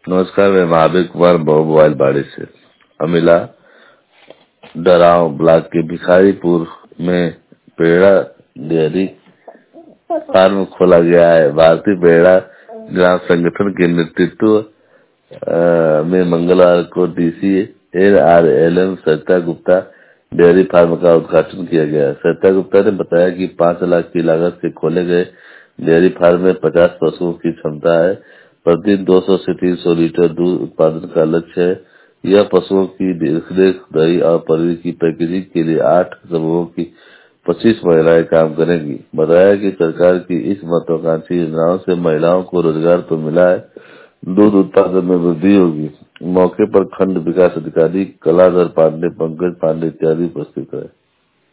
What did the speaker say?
नमस्कार, मैं महावीर कुमार मोबाइल बाड़ी से। अमिला डराव ब्लॉक के भिखारीपुर में पेड़ा डेयरी फार्म खोला गया है। भारतीय पेड़ा ग्राम संगठन के नेतृत्व में मंगलवार को DC NRLM Sarita Gupta dairy farm का उद्घाटन किया गया। सरिता गुप्ता ने बताया कि 5 लाख की लागत से खोले गए डेयरी फार्म में 50 पशुओं की क्षमता है। प्रतिदिन 200 से 300 लीटर दूध उत्पादन का लक्ष्य है। यह पशुओं की देखरेख, दही और पनीर की पैकेजिंग के लिए 8 समूहों की 25 महिलाएं काम करेंगी। बताया कि सरकार की इस महत्वाकांक्षी योजनाओं से महिलाओं को रोजगार तो मिला है, दूध उत्पादन में वृद्धि होगी। मौके पर खंड विकास अधिकारी कलाधर पांडे, पंकज पांडे इत्यादि उपस्थित है।